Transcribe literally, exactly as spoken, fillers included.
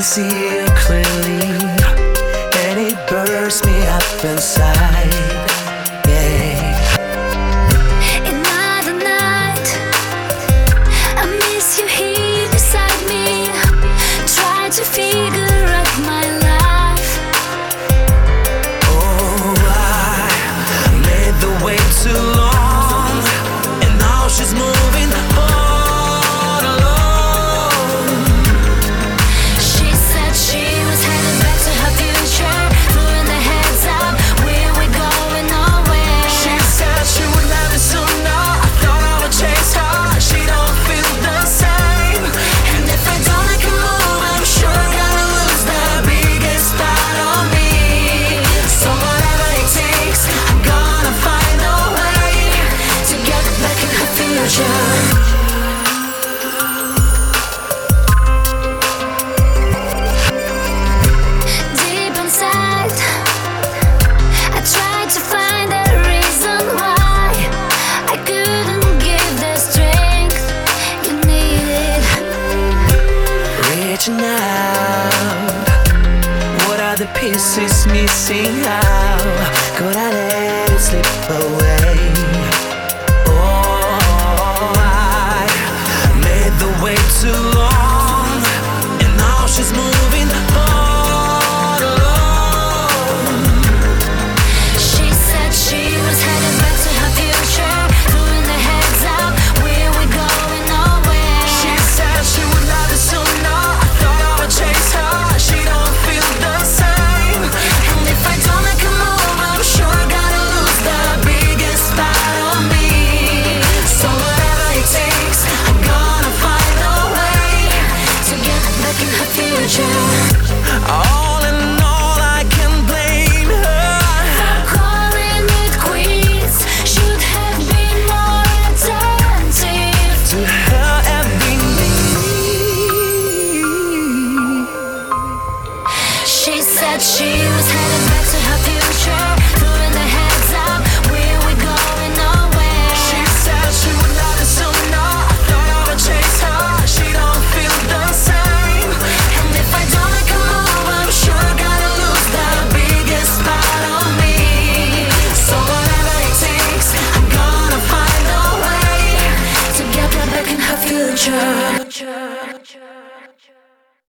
see you clearly, and it burns me up inside. Yeah. Another night, I miss you here beside me. Try to figure out my life. Oh, I made the wait too long, and now she's moving all alone. She said she was headed back to her future, throwing the heads up, where we going nowhere. She said she would love me sooner. I thought I would chase her. She don't feel the same, And if I don't make a move, I'm sure I'm gonna lose the biggest part of me. so whatever it takes, I'm gonna find a way to get back in her future. Deep inside, I tried to find a reason why I couldn't give the strength you needed. reaching out. What are the pieces missing? How could I let it slip away? Oh, I made the wait too long, and now she's moving all alone. She said she was headed back to her future, throwing the heads up, where we going nowhere. She said she would love me sooner. I thought I would chase her. She don't feel the same, And if I don't make a move, I'm sure I'm gonna lose the biggest part of me. so whatever it takes, I'm gonna find a way to get back in her future.